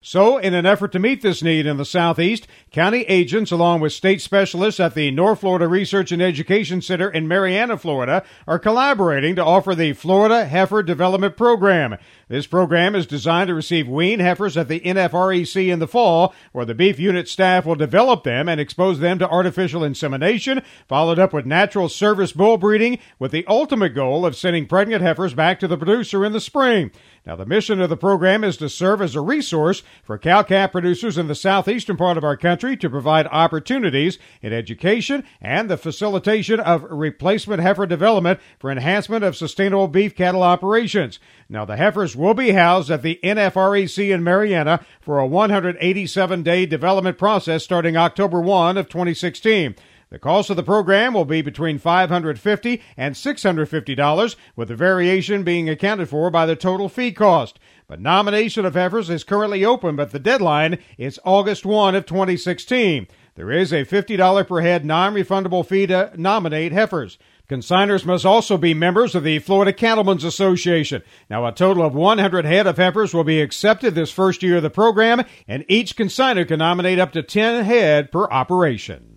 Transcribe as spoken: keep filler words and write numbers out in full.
So, in an effort to meet this need in the Southeast, county agents, along with state specialists at the North Florida Research and Education Center in Marianna, Florida, are collaborating to offer the Florida Heifer Development Program. This program is designed to receive weaned heifers at the N F R E C in the fall, where the beef unit staff will develop them and expose them to artificial insemination, followed up with natural service bull breeding, with the ultimate goal of sending pregnant heifers back to the producer in the spring. Now, the mission of the program is to serve as a resource for cow-calf producers in the southeastern part of our country to provide opportunities in education and the facilitation of replacement heifer development for enhancement of sustainable beef cattle operations. Now, the heifers will be housed at the N F R E C in Marianna for a one hundred eighty-seven day development process starting October first of twenty sixteen. The cost of the program will be between five hundred fifty dollars and six hundred fifty dollars, with the variation being accounted for by the total fee cost. But nomination of heifers is currently open, but the deadline is August first of twenty sixteen. There is a fifty dollars per head non-refundable fee to nominate heifers. Consigners must also be members of the Florida Cattlemen's Association. Now, a total of one hundred head of heifers will be accepted this first year of the program, and each consigner can nominate up to ten head per operation.